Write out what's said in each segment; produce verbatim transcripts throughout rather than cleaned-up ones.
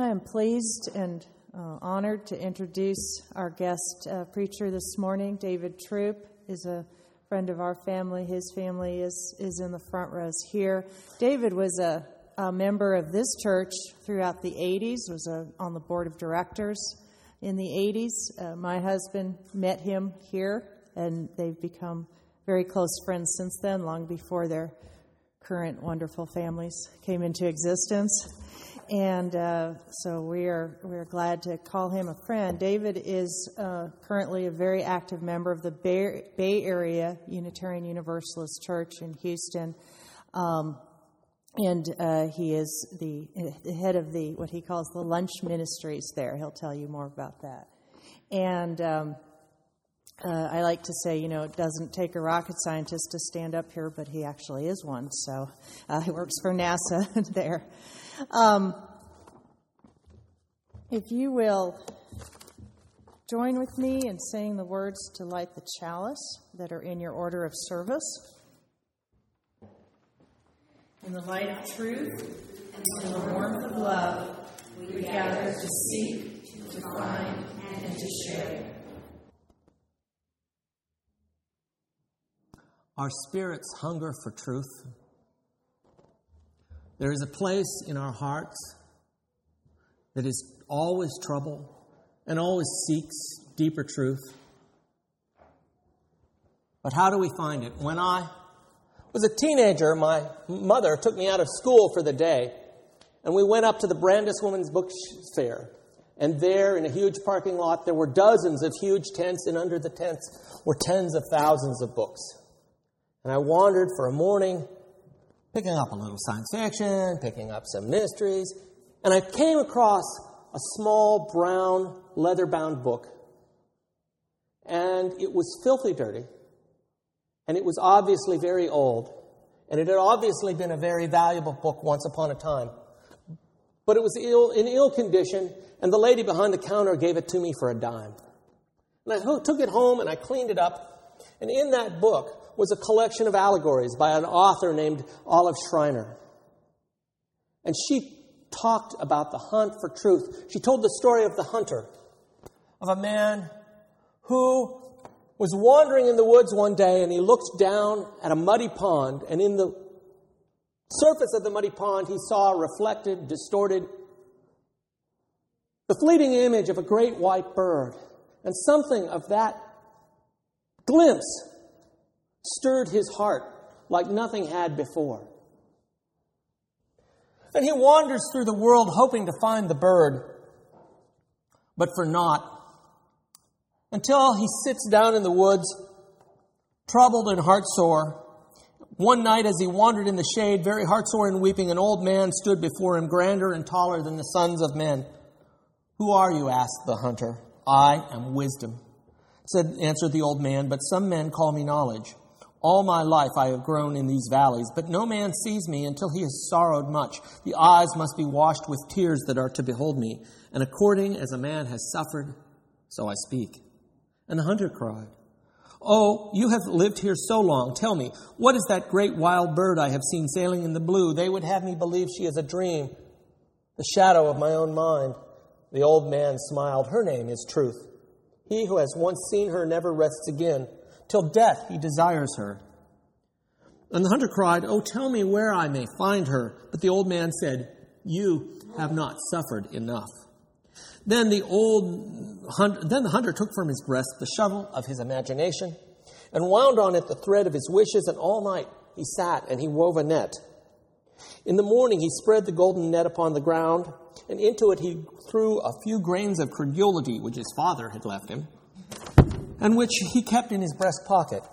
I am pleased and uh, honored to introduce our guest uh, preacher this morning. David Troop is a friend of our family. His family is, is in the front rows here. David was a, a member of this church throughout the eighties, was a, on the board of directors in the eighties. Uh, my husband met him here, and they've become very close friends since then, long before their current wonderful families came into existence. And uh, so we are we're glad to call him a friend. David is uh, currently a very active member of the Bay, Bay Area Unitarian Universalist Church in Houston, um, and uh, he is the, the head of the what he calls the lunch ministries there. He'll tell you more about that. And um, uh, I like to say, you know, it doesn't take a rocket scientist to stand up here, but he actually is one. So uh, he works for NASA there. Um, if you will join with me in saying the words to light the chalice that are in your order of service. In the light of truth and in the warmth of love, we gather to seek, to find, and to share. Our spirits hunger for truth. There is a place in our hearts that is always trouble and always seeks deeper truth. But how do we find it? When I was a teenager, my mother took me out of school for the day, and we went up to the Brandis Women's Book Fair. And there, in a huge parking lot, there were dozens of huge tents, and under the tents were tens of thousands of books. And I wandered for a morning, picking up a little science fiction, picking up some mysteries, and I came across a small brown leather-bound book, and it was filthy dirty, and it was obviously very old, and it had obviously been a very valuable book once upon a time, but it was ill, in ill condition, and the lady behind the counter gave it to me for a dime. And I took it home, and I cleaned it up, and in that book was a collection of allegories by an author named Olive Schreiner. And she talked about the hunt for truth. She told the story of the hunter, of a man who was wandering in the woods one day, and he looked down at a muddy pond, and in the surface of the muddy pond he saw reflected, distorted, the fleeting image of a great white bird. And something of that glimpse stirred his heart like nothing had before. And he wanders through the world hoping to find the bird, but for naught, until he sits down in the woods, troubled and heartsore. One night as he wandered in the shade, very heartsore and weeping, an old man stood before him, grander and taller than the sons of men. "Who are you?" asked the hunter. "I am wisdom," said, answered the old man, "but some men call me knowledge. All my life I have grown in these valleys, but no man sees me until he has sorrowed much. The eyes must be washed with tears that are to behold me, and according as a man has suffered, so I speak." And the hunter cried, "Oh, you have lived here so long. Tell me, what is that great wild bird I have seen sailing in the blue? They would have me believe she is a dream, the shadow of my own mind." The old man smiled. "Her name is Truth. He who has once seen her never rests again. Till death he desires her." And the hunter cried, "Oh, tell me where I may find her." But the old man said, "You have not suffered enough." Then the old hunter, then the hunter took from his breast the shovel of his imagination and wound on it the thread of his wishes, and all night he sat and he wove a net. In the morning he spread the golden net upon the ground, and into it he threw a few grains of credulity which his father had left him, and which he kept in his breast pocket.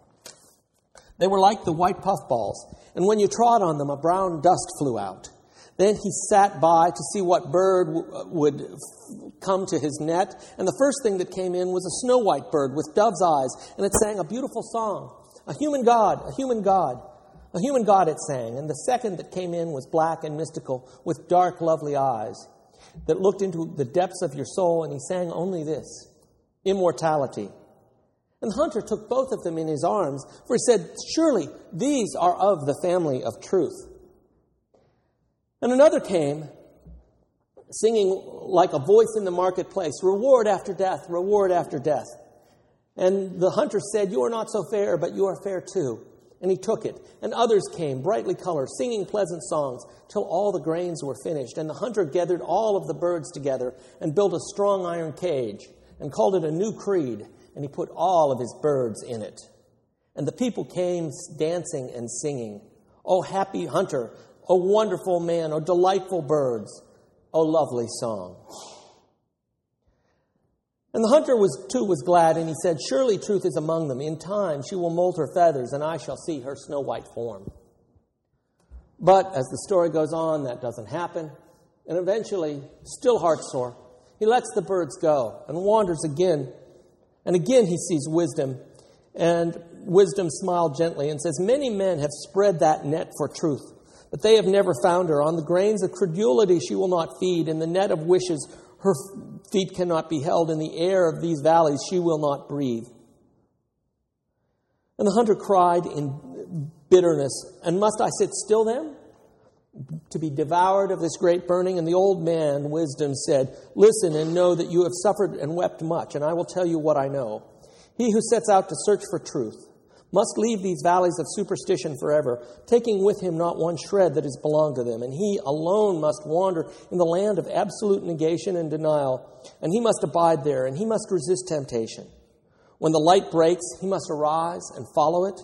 They were like the white puffballs, and when you trod on them, a brown dust flew out. Then he sat by to see what bird w- would f- come to his net, and the first thing that came in was a snow-white bird with dove's eyes, and it sang a beautiful song. "A human God, a human God, a human God," it sang. And the second that came in was black and mystical, with dark, lovely eyes that looked into the depths of your soul, and he sang only this: immortality. And the hunter took both of them in his arms, for he said, "Surely these are of the family of truth." And another came, singing like a voice in the marketplace, reward after death, reward after death. And the hunter said, you are not so fair, but you are fair too. And he took it. And others came, brightly colored, singing pleasant songs, till all the grains were finished. And the hunter gathered all of the birds together and built a strong iron cage and called it a new creed. And he put all of his birds in it. And the people came dancing and singing, O happy hunter, O wonderful man, O delightful birds, O lovely song. And the hunter was too was glad, and he said, surely truth is among them. In time she will moult her feathers, and I shall see her snow-white form. But as the story goes on, that doesn't happen. And eventually, still heartsore, he lets the birds go and wanders again. And again he sees Wisdom, and Wisdom smiled gently and says, many men have spread that net for truth, but they have never found her. On the grains of credulity she will not feed. In the net of wishes her feet cannot be held. In the air of these valleys she will not breathe. And the hunter cried in bitterness, and must I sit still then, to be devoured of this great burning? And the old man, Wisdom, said, listen and know that you have suffered and wept much, and I will tell you what I know. He who sets out to search for truth must leave these valleys of superstition forever, taking with him not one shred that has belonged to them. And he alone must wander in the land of absolute negation and denial, and he must abide there, and he must resist temptation. When the light breaks, he must arise and follow it.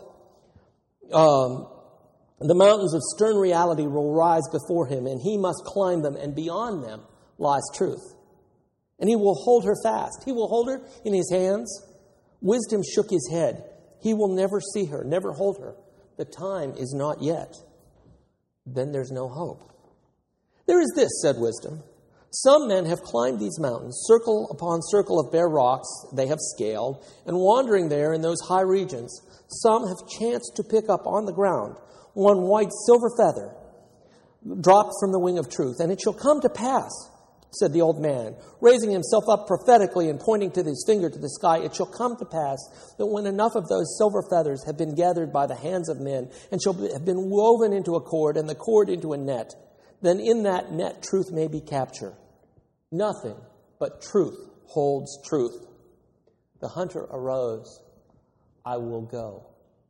Um, the mountains of stern reality will rise before him, and he must climb them, and beyond them lies truth. And he will hold her fast. He will hold her in his hands. Wisdom shook his head. He will never see her, never hold her. The time is not yet. Then there's no hope. There is this, said Wisdom. Some men have climbed these mountains, circle upon circle of bare rocks they have scaled, and wandering there in those high regions, some have chanced to pick up on the ground one white silver feather dropped from the wing of truth. And it shall come to pass, said the old man, raising himself up prophetically and pointing to his finger to the sky, it shall come to pass that when enough of those silver feathers have been gathered by the hands of men and shall have been woven into a cord and the cord into a net, then in that net truth may be captured. Nothing but truth holds truth. The hunter arose. I will go.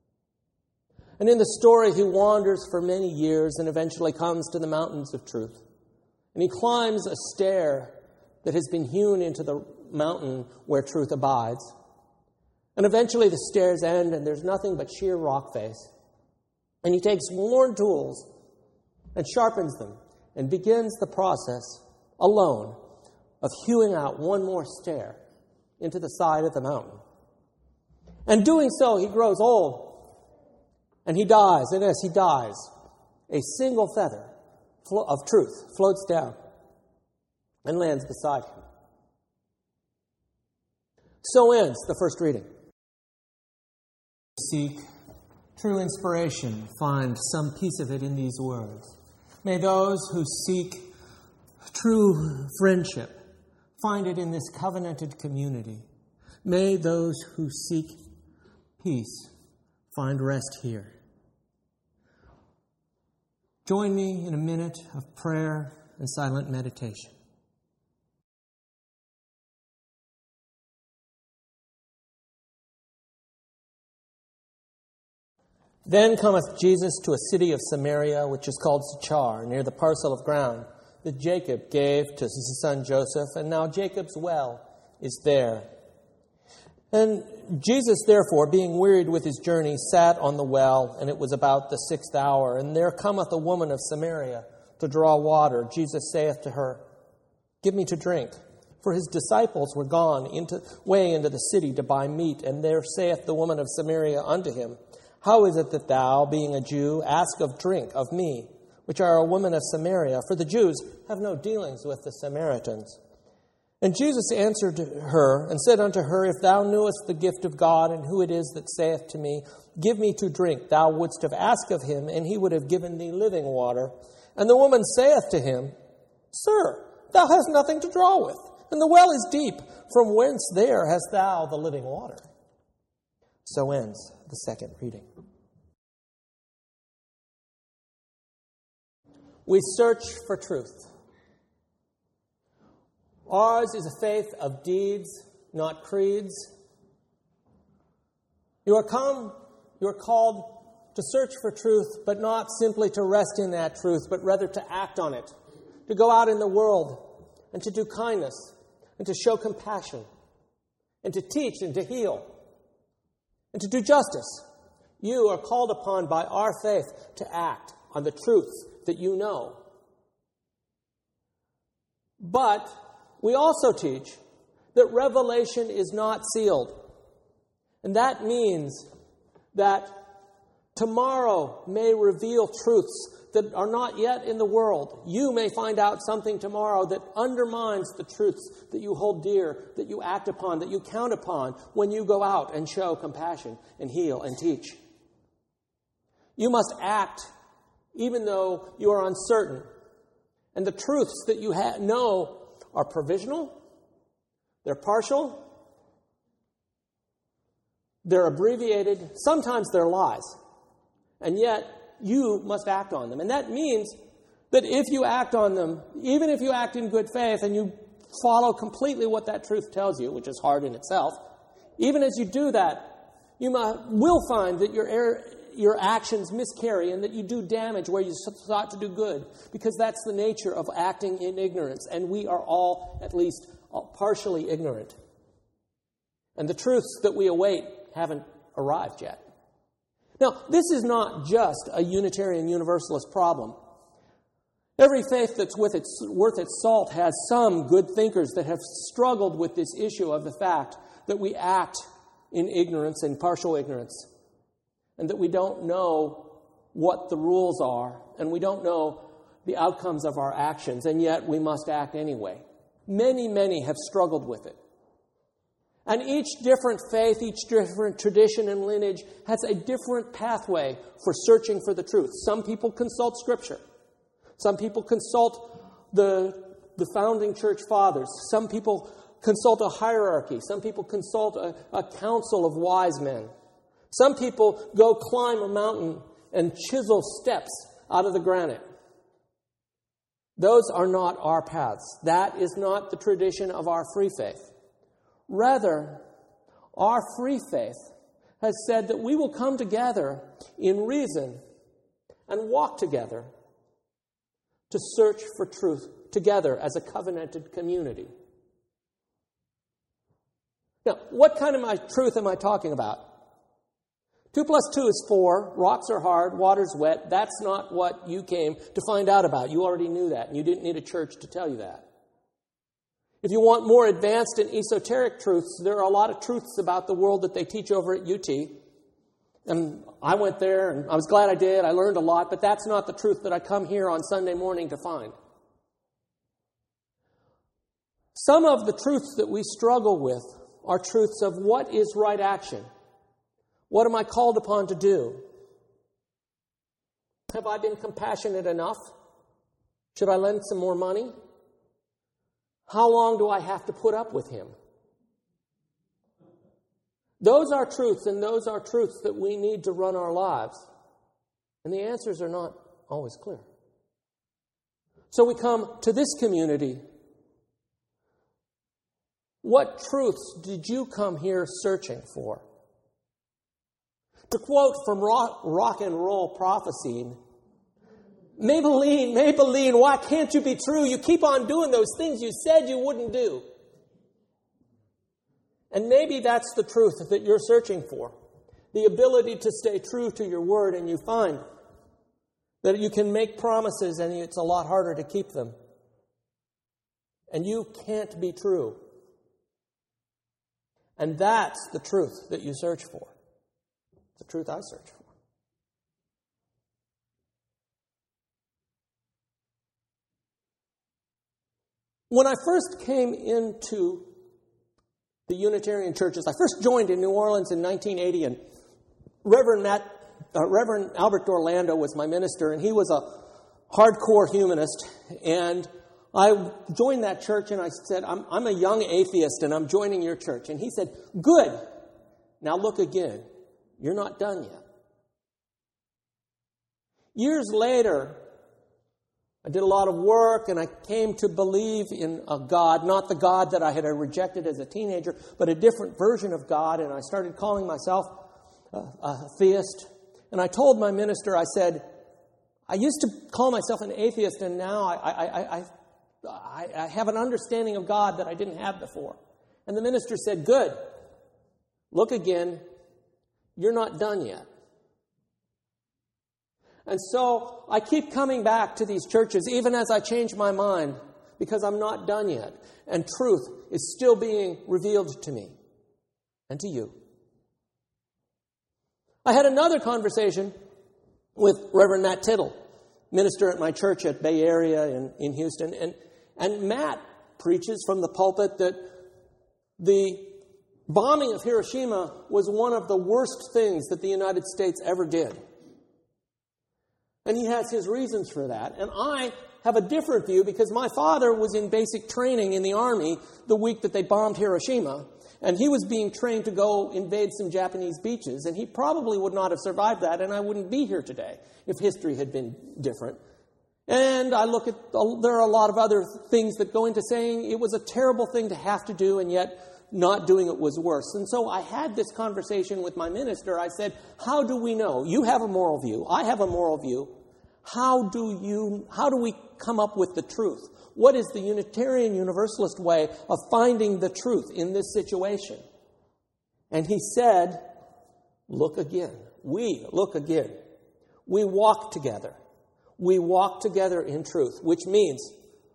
And in the story, he wanders for many years and eventually comes to the mountains of truth. And he climbs a stair that has been hewn into the mountain where truth abides. And eventually the stairs end and there's nothing but sheer rock face. And he takes worn tools and sharpens them and begins the process alone of hewing out one more stair into the side of the mountain. And doing so, he grows old and he dies. And as he dies, a single feather of truth floats down and lands beside him. So ends the first reading. Seek true inspiration, find some piece of it in these words. May those who seek true friendship find it in this covenanted community. May those who seek peace find rest here. Join me in a minute of prayer and silent meditation. Then cometh Jesus to a city of Samaria, which is called Sychar, near the parcel of ground that Jacob gave to his son Joseph, and now Jacob's well is there. And Jesus, therefore, being wearied with his journey, sat on the well, and it was about the sixth hour. And there cometh a woman of Samaria to draw water. Jesus saith to her, Give me to drink. For his disciples were gone into, way into the city to buy meat. And there saith the woman of Samaria unto him, How is it that thou, being a Jew, ask of drink of me, which are a woman of Samaria? For the Jews have no dealings with the Samaritans. And Jesus answered her and said unto her, If thou knewest the gift of God, and who it is that saith to me, Give me to drink, thou wouldst have asked of him, and he would have given thee living water. And the woman saith to him, Sir, thou hast nothing to draw with, and the well is deep. From whence there hast thou the living water? So ends the second reading. We search for truth. Ours is a faith of deeds, not creeds. You are come, you are called to search for truth, but not simply to rest in that truth, but rather to act on it, to go out in the world and to do kindness and to show compassion and to teach and to heal and to do justice. You are called upon by our faith to act on the truths that you know. But we also teach that revelation is not sealed. And that means that tomorrow may reveal truths that are not yet in the world. You may find out something tomorrow that undermines the truths that you hold dear, that you act upon, that you count upon when you go out and show compassion and heal and teach. You must act even though you are uncertain. And the truths that you ha- know are provisional, they're partial, they're abbreviated, sometimes they're lies. And yet, you must act on them. And that means that if you act on them, even if you act in good faith and you follow completely what that truth tells you, which is hard in itself, even as you do that, you must, will find that your error, your actions miscarry and that you do damage where you sought to do good, because that's the nature of acting in ignorance, and we are all at least partially ignorant. And the truths that we await haven't arrived yet. Now, this is not just a Unitarian Universalist problem. Every faith that's with its, worth its salt has some good thinkers that have struggled with this issue of the fact that we act in ignorance and partial ignorance, and that we don't know what the rules are, and we don't know the outcomes of our actions, and yet we must act anyway. Many, many have struggled with it. And each different faith, each different tradition and lineage has a different pathway for searching for the truth. Some people consult Scripture. Some people consult the, the founding church fathers. Some people consult a hierarchy. Some people consult a, a council of wise men. Some people go climb a mountain and chisel steps out of the granite. Those are not our paths. That is not the tradition of our free faith. Rather, our free faith has said that we will come together in reason and walk together to search for truth together as a covenanted community. Now, what kind of my truth am I talking about? Two plus two is four. Rocks are hard. Water's wet. That's not what you came to find out about. You already knew that, and you didn't need a church to tell you that. If you want more advanced and esoteric truths, there are a lot of truths about the world that they teach over at U T. And I went there, and I was glad I did. I learned a lot, but that's not the truth that I come here on Sunday morning to find. Some of the truths that we struggle with are truths of what is right action. What am I called upon to do? Have I been compassionate enough? Should I lend some more money? How long do I have to put up with him? Those are truths, and those are truths that we need to run our lives. And the answers are not always clear. So we come to this community. What truths did you come here searching for? To quote from rock, rock and roll prophecy, Maybelline, Maybelline, why can't you be true? You keep on doing those things you said you wouldn't do. And maybe that's the truth that you're searching for. The ability to stay true to your word, and you find that you can make promises and it's a lot harder to keep them. And you can't be true. And that's the truth that you search for. The truth I search for. When I first came into the Unitarian churches, I first joined in New Orleans in nineteen eighty, and Reverend Matt, uh, Reverend Albert Orlando was my minister, and he was a hardcore humanist. And I joined that church, and I said, I'm, I'm a young atheist, and I'm joining your church. And he said, good. Now look again. You're not done yet. Years later, I did a lot of work, and I came to believe in a God, not the God that I had rejected as a teenager, but a different version of God, and I started calling myself a, a theist. And I told my minister, I said, I used to call myself an atheist, and now I, I, I, I, I have an understanding of God that I didn't have before. And the minister said, good. Look again. You're not done yet. And so I keep coming back to these churches, even as I change my mind, because I'm not done yet. And truth is still being revealed to me and to you. I had another conversation with Reverend Matt Tittle, minister at my church at Bay Area in, in Houston. And, and Matt preaches from the pulpit that the bombing of Hiroshima was one of the worst things that the United States ever did. And he has his reasons for that. And I have a different view because my father was in basic training in the Army the week that they bombed Hiroshima. And he was being trained to go invade some Japanese beaches. And he probably would not have survived that, and I wouldn't be here today if history had been different. And I look at, there are a lot of other things that go into saying it was a terrible thing to have to do, and yet not doing it was worse. And so I had this conversation with my minister. I said, how do we know? You have a moral view. I have a moral view. How do you, how do we come up with the truth? What is the Unitarian Universalist way of finding the truth in this situation? And he said, look again. We look again. We walk together. We walk together in truth, which means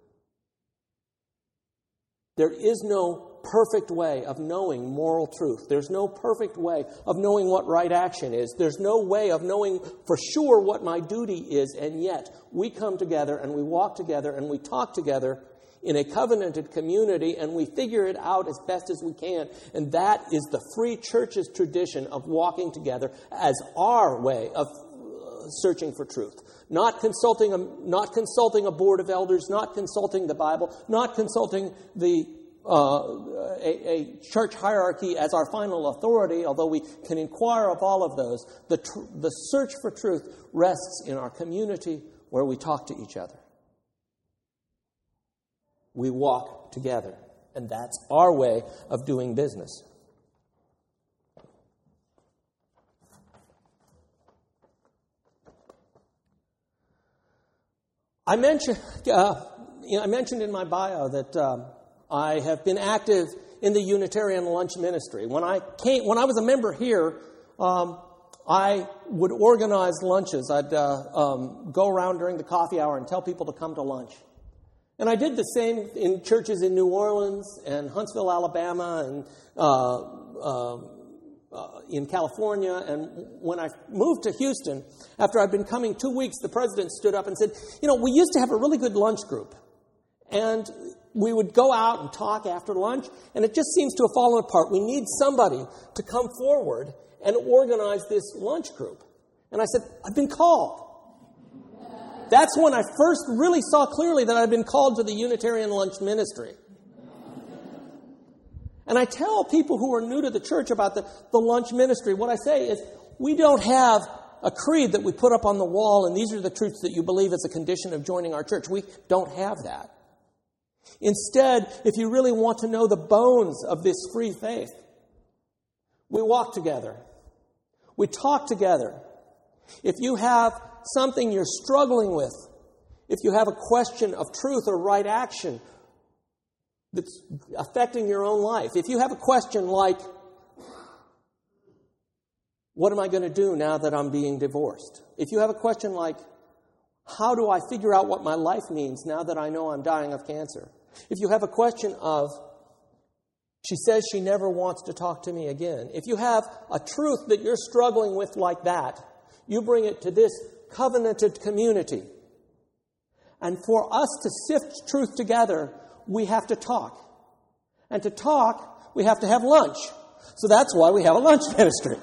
there is no perfect way of knowing moral truth. There's no perfect way of knowing what right action is. There's no way of knowing for sure what my duty is. And yet, we come together and we walk together and we talk together in a covenanted community and we figure it out as best as we can. And that is the Free Church's tradition of walking together as our way of searching for truth. Not consulting a, not consulting a board of elders, not consulting the Bible, not consulting the Uh, a, a church hierarchy as our final authority, although we can inquire of all of those. The, tr- the search for truth rests in our community where we talk to each other. We walk together, and that's our way of doing business. I mentioned, uh, you know, I mentioned in my bio that um, I have been active in the Unitarian Lunch Ministry. When I came, when I was a member here, um, I would organize lunches. I'd uh, um, go around during the coffee hour and tell people to come to lunch. And I did the same in churches in New Orleans and Huntsville, Alabama, and uh, uh, uh, in California. And when I moved to Houston, after I'd been coming two weeks, the president stood up and said, you know, we used to have a really good lunch group. And we would go out and talk after lunch, and it just seems to have fallen apart. We need somebody to come forward and organize this lunch group. And I said, I've been called. That's when I first really saw clearly that I'd been called to the Unitarian Lunch Ministry. And I tell people who are new to the church about the, the lunch ministry, what I say is, we don't have a creed that we put up on the wall, and these are the truths that you believe as a condition of joining our church. We don't have that. Instead, if you really want to know the bones of this free faith, we walk together. We talk together. If you have something you're struggling with, if you have a question of truth or right action that's affecting your own life, if you have a question like, what am I going to do now that I'm being divorced? If you have a question like, how do I figure out what my life means now that I know I'm dying of cancer? If you have a question of, she says she never wants to talk to me again. If you have a truth that you're struggling with like that, you bring it to this covenanted community. And for us to sift truth together, we have to talk. And to talk, we have to have lunch. So that's why we have a lunch ministry.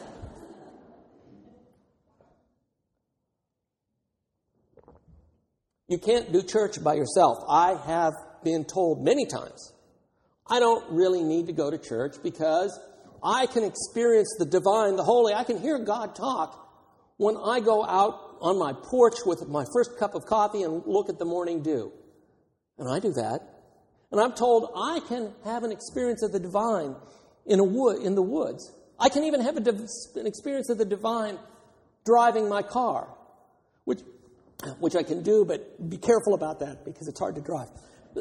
You can't do church by yourself. I have been told many times, I don't really need to go to church because I can experience the divine, the holy. I can hear God talk when I go out on my porch with my first cup of coffee and look at the morning dew. And I do that. And I'm told I can have an experience of the divine in a wood, in the woods. I can even have a div- an experience of the divine driving my car, which, which I can do, but be careful about that because it's hard to drive.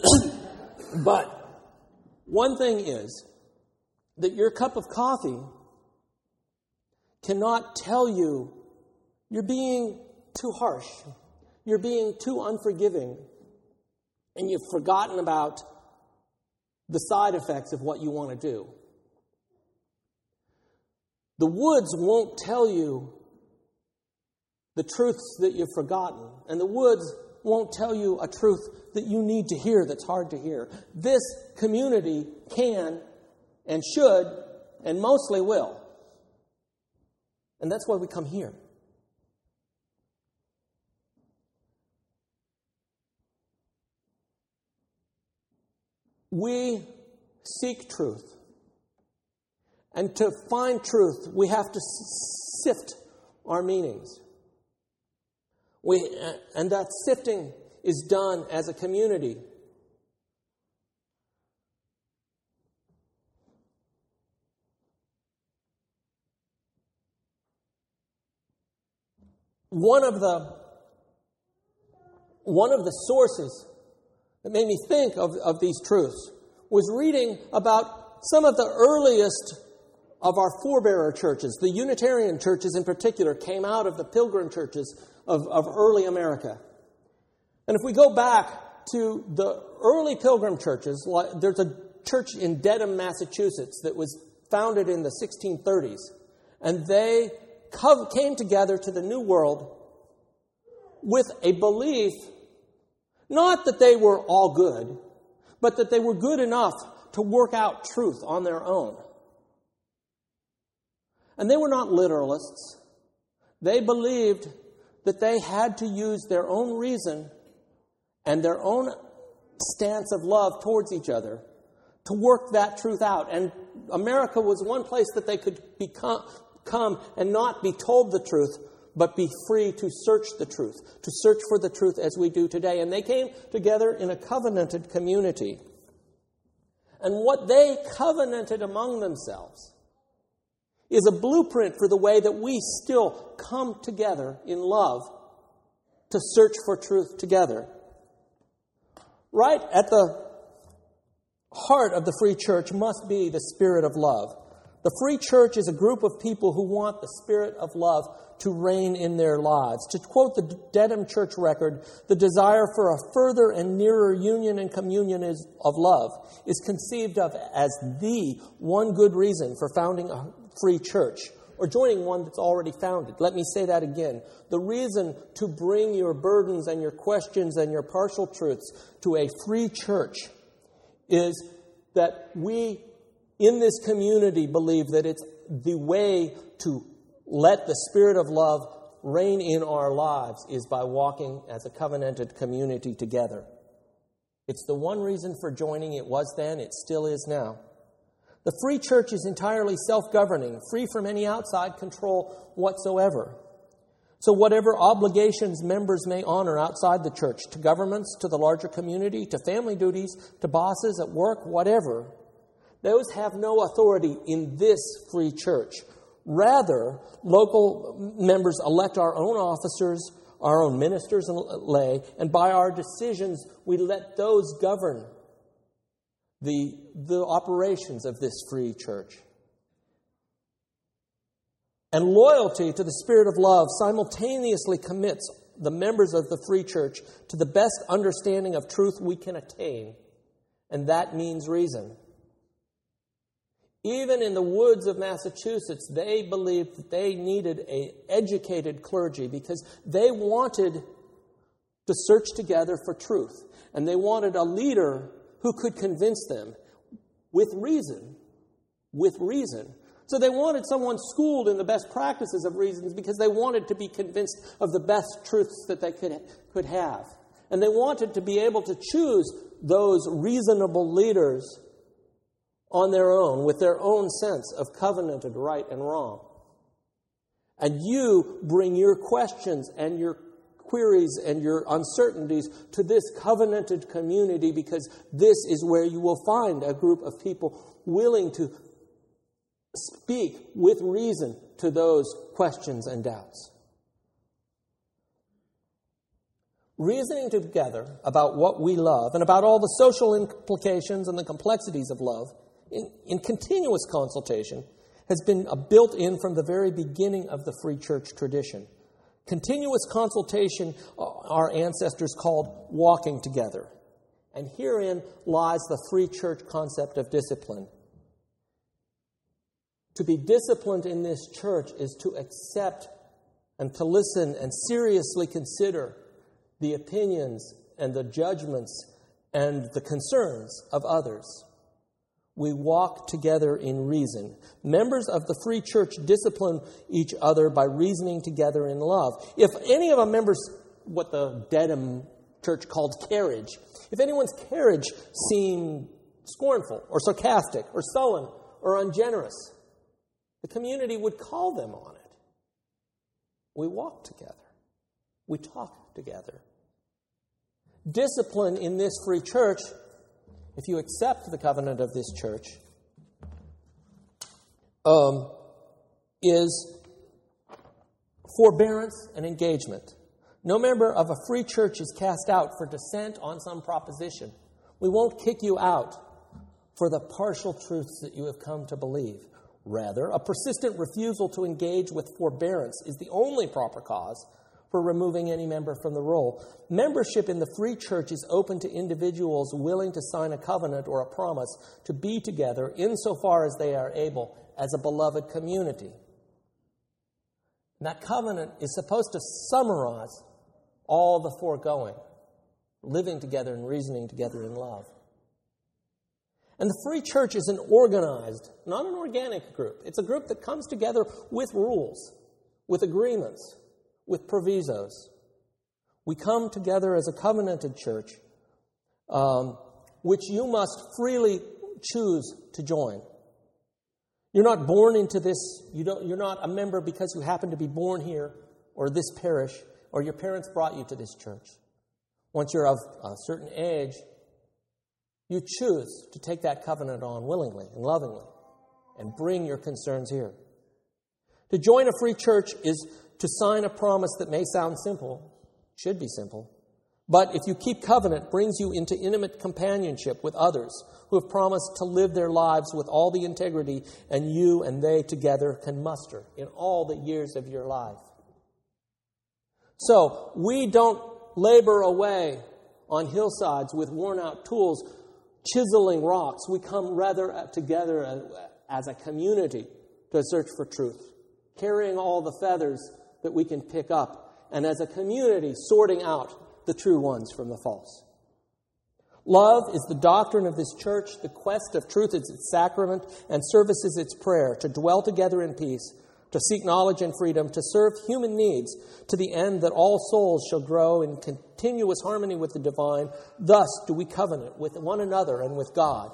But one thing is that your cup of coffee cannot tell you you're being too harsh, you're being too unforgiving, and you've forgotten about the side effects of what you want to do. The woods won't tell you the truths that you've forgotten, and the woods won't tell you a truth that you need to hear that's hard to hear. This community can and should and mostly will. And that's why we come here. We seek truth. And to find truth, we have to sift our meanings. We, and that sifting is done as a community. One of the one of the sources that made me think of, of these truths was reading about some of the earliest of our forebearer churches. The Unitarian churches in particular came out of the pilgrim churches of, of early America. And if we go back to the early pilgrim churches, there's a church in Dedham, Massachusetts that was founded in the sixteen thirties. And they came together to the New World with a belief, not that they were all good, but that they were good enough to work out truth on their own. And they were not literalists. They believed that they had to use their own reason and their own stance of love towards each other to work that truth out. And America was one place that they could become, come and not be told the truth, but be free to search the truth, to search for the truth as we do today. And they came together in a covenanted community. And what they covenanted among themselves is a blueprint for the way that we still come together in love to search for truth together. Right at the heart of the free church must be the spirit of love. The free church is a group of people who want the spirit of love to reign in their lives. To quote the Dedham Church record, the desire for a further and nearer union and communion is, of love is conceived of as the one good reason for founding a free church or joining one that's already founded. Let me say that again. The reason to bring your burdens and your questions and your partial truths to a free church is that we in this community believe that it's the way to let the spirit of love reign in our lives is by walking as a covenanted community together. It's the one reason for joining. It was then, it still is now. The free church is entirely self-governing, free from any outside control whatsoever. So whatever obligations members may honor outside the church, to governments, to the larger community, to family duties, to bosses at work, whatever, those have no authority in this free church. Rather, local members elect our own officers, our own ministers and lay, and by our decisions, we let those govern the, the operations of this free church. And loyalty to the spirit of love simultaneously commits the members of the free church to the best understanding of truth we can attain, and that means reason. Even in the woods of Massachusetts, they believed that they needed an educated clergy because they wanted to search together for truth. And they wanted a leader who could convince them with reason. With reason. So they wanted someone schooled in the best practices of reasons because they wanted to be convinced of the best truths that they could, could have. And they wanted to be able to choose those reasonable leaders on their own, with their own sense of covenanted right and wrong. And you bring your questions and your queries and your uncertainties to this covenanted community, because this is where you will find a group of people willing to speak with reason to those questions and doubts. Reasoning together about what we love and about all the social implications and the complexities of love in, in continuous consultation has been built in from the very beginning of the free church tradition. Continuous consultation our ancestors called walking together. And herein lies the free church concept of discipline. To be disciplined in this church is to accept and to listen and seriously consider the opinions and the judgments and the concerns of others. We walk together in reason. Members of the free church discipline each other by reasoning together in love. If any of our members, what the Dedham church called carriage, if anyone's carriage seemed scornful or sarcastic or sullen or ungenerous, the community would call them on it. We walk together. We talk together. Discipline in this free church, if you accept the covenant of this church, um, is forbearance and engagement. No member of a free church is cast out for dissent on some proposition. We won't kick you out for the partial truths that you have come to believe. Rather, a persistent refusal to engage with forbearance is the only proper cause for removing any member from the roll. Membership in the free church is open to individuals willing to sign a covenant or a promise to be together insofar as they are able as a beloved community. And that covenant is supposed to summarize all the foregoing, living together and reasoning together in love. And the free church is an organized, not an organic group. It's a group that comes together with rules, with agreements, with provisos. We come together as a covenanted church, um, which you must freely choose to join. You're not born into this, you don't, you're not a member because you happen to be born here or this parish or your parents brought you to this church. Once you're of a certain age, you choose to take that covenant on willingly and lovingly and bring your concerns here. To join a free church is to sign a promise that may sound simple, should be simple, but if you keep covenant, brings you into intimate companionship with others who have promised to live their lives with all the integrity and you and they together can muster in all the years of your life. So, we don't labor away on hillsides with worn-out tools, chiseling rocks. We come rather together as a community to search for truth, carrying all the feathers that we can pick up, and as a community sorting out the true ones from the false. Love is the doctrine of this church. The quest of truth is its sacrament, and service is its prayer, to dwell together in peace, to seek knowledge and freedom, to serve human needs, to the end that all souls shall grow in continuous harmony with the divine. Thus do we covenant with one another and with God.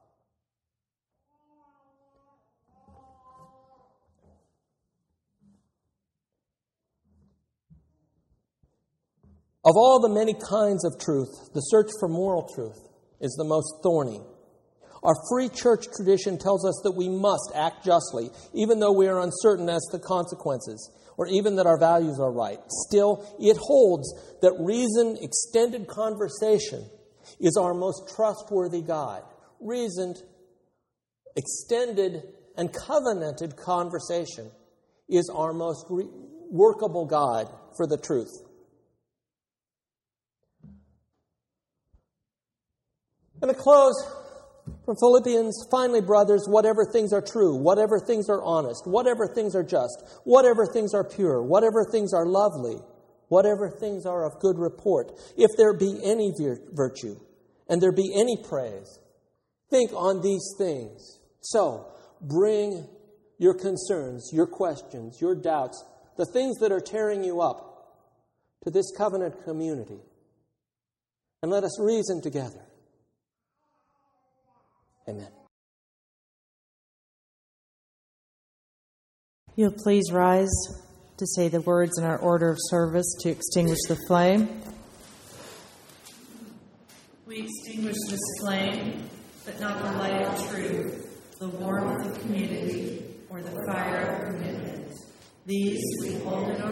Of all the many kinds of truth, the search for moral truth is the most thorny. Our free church tradition tells us that we must act justly, even though we are uncertain as to the consequences, or even that our values are right. Still, it holds that reasoned, extended conversation is our most trustworthy guide. Reasoned, extended, and covenanted conversation is our most re- workable guide for the truth. And to close, from Philippians, finally, brothers, whatever things are true, whatever things are honest, whatever things are just, whatever things are pure, whatever things are lovely, whatever things are of good report, if there be any virtue, and there be any praise, think on these things. So, bring your concerns, your questions, your doubts, the things that are tearing you up, to this covenant community, and let us reason together. Amen. You'll please rise. to say the words in our order of service to extinguish the flame. We extinguish this flame, but not the light of truth, the warmth of community, or the fire of commitment. These we hold in